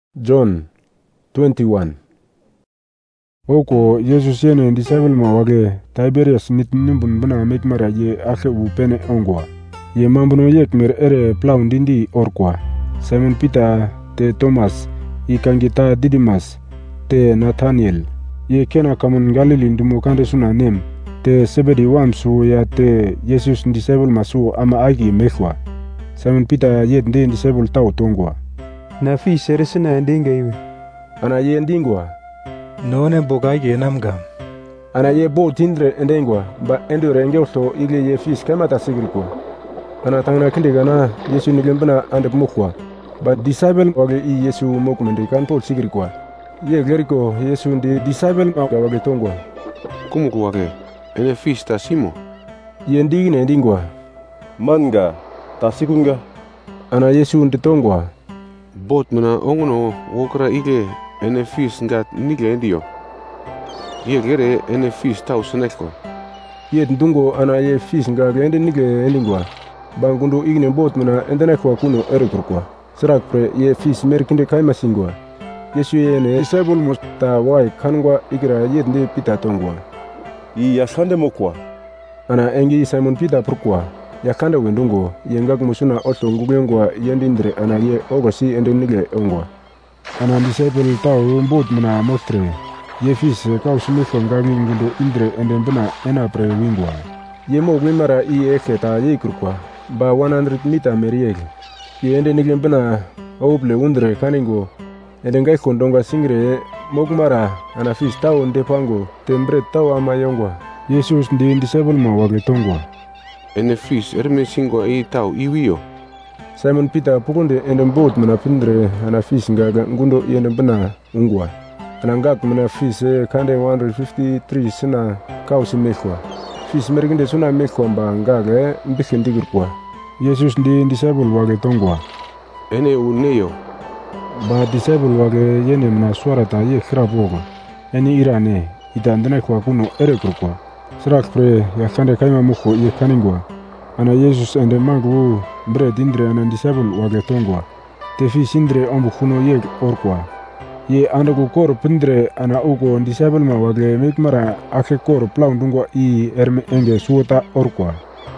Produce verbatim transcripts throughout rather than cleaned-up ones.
John twenty-one. Oko Jesus yene disciple ma wage Tiberius mit nimbun bana mit mara ye akhe upene ongwa. Ye mambuno yek mer ere plaundindi orkwa. Simon Peter te Thomas ikangita Didimas te Nathaniel. Ye kena kamun Galilin dumo kande suna nem te sebedi wamsu ya te Jesus disciple masu ama agi mekwa. Simon Peter yet ndi disciple tau tongwa. Na fi seresina ndinga iwe. Ana ye ndingwa. None boga ye namga. Ana ye bo tindre ndengwa ba endure ngelto ile ye fis kama tasigirko. Ana tangna kindigana Yesu nigembana ande mukwa. Ba disciple wage i Yesu mokumende kan pol sigirko. Ye geriko Yesu ndi disciple ma wage tongwa. Kumuku wage ene fis ta simo. Ye ndigine ndingwa. Manga tasikunga. Ana Yesu nditongwa. Bot mena ongono wokra ige ene fis ngat nige ndio. Ye gere ene fis tau seneko. Ye ndungo ana ye fis nga gende nige endingwa. Bangundo igne bot mena endeneko kuno erekurkwa. Serak pre ye fis merkinde kaima singwa. Yesu yene disciple musta wai kanwa igra ye ndi pita tongwa. I yashande mokwa. Ana engi Simon Peter prukwa. Yakanda wendungo yengak musuna oto ngugengwa yendindre ana ye ogosi ende nige ongwa. Ana disciple tau mbot mena mostre. Ye fis kau sumifo ngagi ngundo indre ende mbena ena pre wingwa. Ye mo wimara i eke ta ye kurkwa. Ba one hundred meter meriege. Ye ende nige mbena oble undre kaningo. Ende ngai kondonga singre mogmara ana fis tau ndepango tembre tau ama yongwa. Jesus ndi disciple ma wage tongwa. Ene fis erme singwa i tau iwio. Simon Peter pukunde ende boat mena pindre ana fis ngaga ngundo yende bena ungwa. Ana ngak mena fis kande one hundred fifty-three sina kausi mekwa. Fis merginde suna mekwa mba ngaga mbike ndigirkwa. Jesus ndi disciple wage tongwa. Ene uneyo. Ba disciple wage yene mena suarata ye khirabogo. Eni irane itandene kwa kuno erekurkwa. Serak pre ya kande kaima muko ye kaningwa. Ana Jesus ende mangu bre dindre ana disciple wage tongwa. Tefi sindre ombu kuno ye orkwa. Ye anda ku kor pindre ana ugo disciple ma wage mikmara ake kor plaundungwa i erme enge suota orkwa.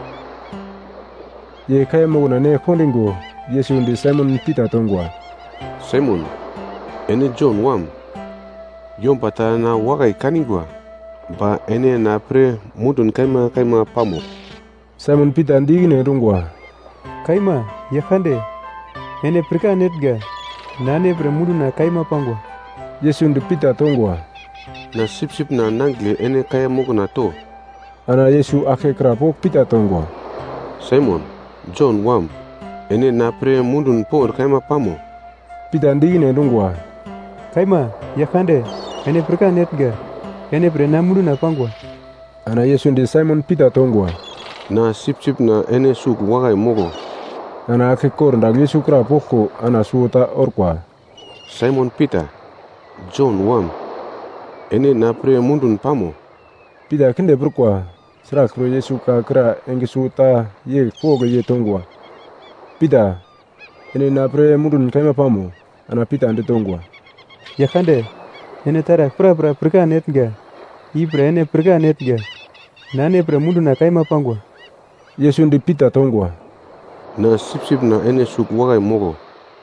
Ye kaya moguna ne kondingo Yesu ndi Simon Peter tongwa. Simon, ene John wam. Yompata na wagai kaningwa. Ba ene na pre mudun kaima kaima pamo. Simon Peter ndigine rungwa. Kaima yakande. Ene prika netga. Nane pre mudu na kaima pangwa. Yesu ndi Peter tongwa. Na sip sip na nangle ene kaya moguna to. Ana Yesu ake krapo Peter tongwa. Simon, John wam. Ene na pre mudun por kaima pamo. Peter ndigine rungwa. Kaima yakande. Ene prika netga. Ene pre na mudu na pangwa. Ana Yesu ndi Simon Peter tongwa. Na sip sip na ene suk wagai mogo. Ana ake kor ndag Yesu krapoko ana suota orkwa. Simon Peter, John wam. Ene na pre mudun pamo. Peter kinde brukwa. Serak pro Yesu ka kra engi suota ye foga ye tongwa. Peter, ene na pre mudun kaima pamo. Ana Peter ndi tongwa. Yakande. Ene tara pra pra prika netga. Ibre ene prika netga. Nane pre mudu na kaima pangwa. Yesu ndi Peter tongwa. Na sip sip na ene suk wagai mogo.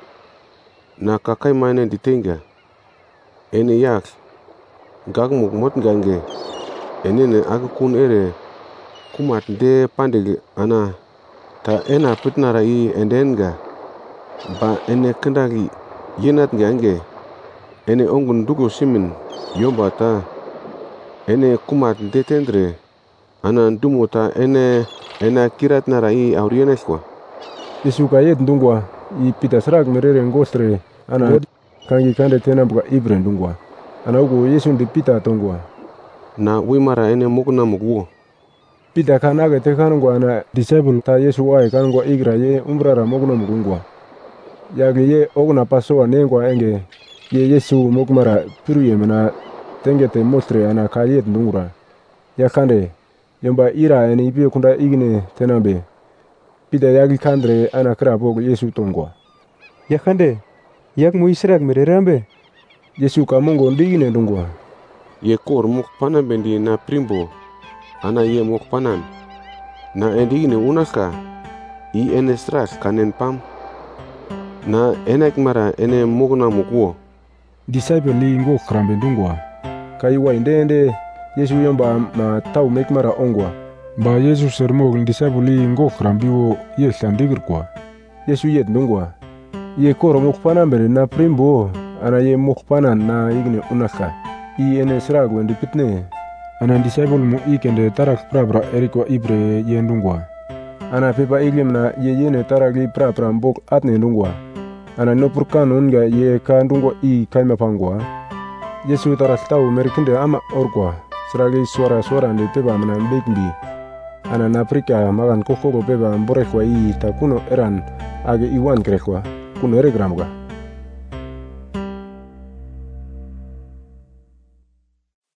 Na kakaima ene ditenga. Ene yak. Gag muk mot gange. Ene ne agakun ere. Kumat de pandege ana. Ta ena pitnara i endenga. Ba ene kendagi yenat gange. Ene ongun dugo simin yomba ta. Ene kumat detendre. Ana ndumo ta ene ena kirat nara i aurieneskwa. Yesu ka yet ndungwa. I Peter serak merere ngostre. Ana kangi kande tena buka ibre ndungwa. Ana ugo Yesu ndi Peter tongwa. Na wimara ene mokuna mokwo. Peter kanaga te kanungwa ana disciple ta Yesu wae kanungwa igra ye umbrara mokuna mokungwa. Yage ye oguna pasoa nengwa enge. Ye Yesu mokmara piru ye mena tengete mostre ana kayet ndungura. Yakande yomba ira ene ipi kunda igne tenambe. Peter yagi kandre ana krapok Yesu tongwa. Yakande yak mu Israel mererambe. Yesu kamongo ndigine ndungwa. Ye kor muk panan bendi na primbo. Ana ye muk panan. Na endigine unaka. I ene stras kanen pam. Na enak mara ene mugna mukwo. Disciple li ngo krambe ndungwa. Kai wa indende Yesu yomba ma tau mek mara ongwa. Ba Yesu sermog disciple li ngo krambiwo ye sandigir kwa. Yesu yet ndungwa. Ye kor muk panan bendi na primbo. Ana ye muk panan na igne unaka. I ene srag wendi pitne. Ana disciple mu ikende tarak prabra eriko ibre ye ndungwa. Ana pepa iglim na ye yene taragli prapra mbok atne ndungwa. Ana nopur kanun ga ye ka ndungwa i kaima pangwa. Yesu tarak tau merkinde ama orkwa. Sragi suara suara ndi pepa mana mbekmbi. Ana naprika magan kokoko pepa mborekwa i takuno eran age iwan krekwa. Kuno eregramga.